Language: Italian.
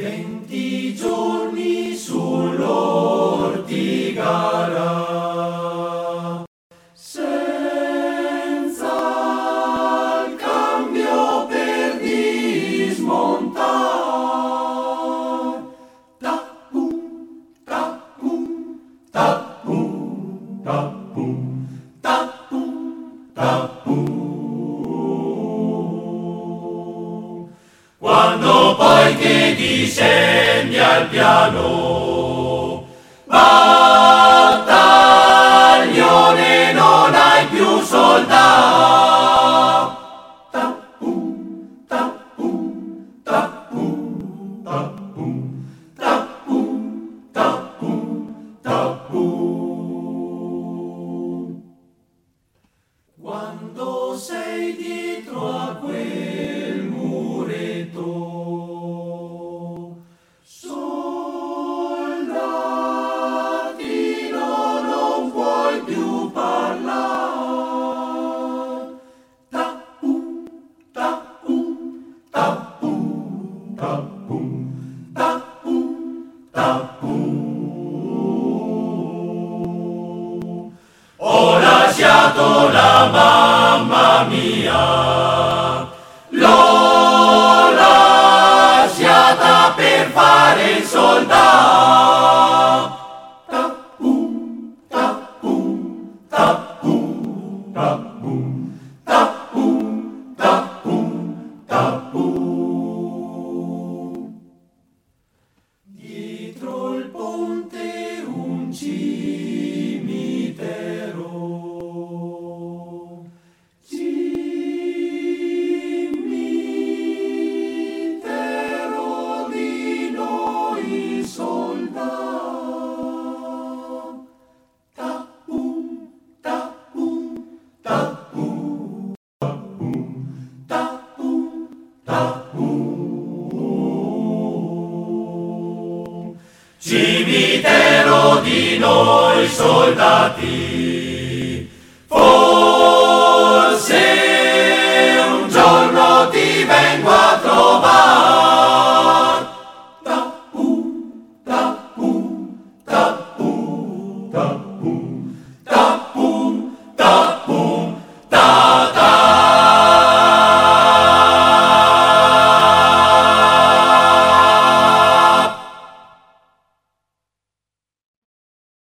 20 giorni sull'ortigara, senza il cambio per dismontare. Tapum, tapum, tapum, tapum, tapum, tapum. Quando poi che discendi al piano, battaglione non hai più soldati. Tapum, tapum, tapum, tapum, tapum, tapum, tapum. Quando sei dietro a quel muretto, soldatino, non puoi più parlare. Tapum, tapum, tapum, tapum, tapum, tapum. Ho lasciato la mamma mia, l'ho lasciata per fare il soldato. Tapum, tapum, tapum, tapum, tapum, tapum, tapum. Dietro il ponte un cimitero, cimitero di noi soldati. Tapum, tapum, tapum, tapum, tapum, tapum. Cimitero di noi soldati.